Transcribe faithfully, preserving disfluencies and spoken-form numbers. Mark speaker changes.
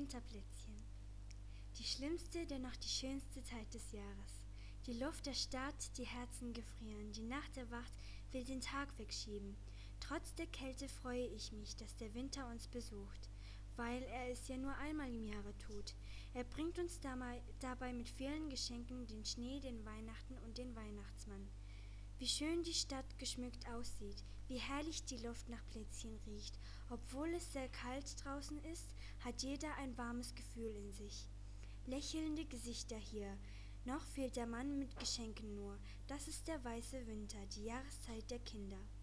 Speaker 1: Winterplätzchen. Die schlimmste, dennoch die schönste Zeit des Jahres. Die Luft erstarrt, die Herzen gefrieren, die Nacht erwacht, will den Tag wegschieben. Trotz der Kälte freue ich mich, dass der Winter uns besucht, weil er es ja nur einmal im Jahre tut. Er bringt uns dabei, dabei mit vielen Geschenken den Schnee, den Weihnachten und den Weihnachtsmann. Wie schön die Stadt geschmückt aussieht, wie herrlich die Luft nach Plätzchen riecht. Obwohl es sehr kalt draußen ist, hat jeder ein warmes Gefühl in sich. Lächelnde Gesichter hier. Noch fehlt der Mann mit Geschenken nur. Das ist der weiße Winter, die Jahreszeit der Kinder.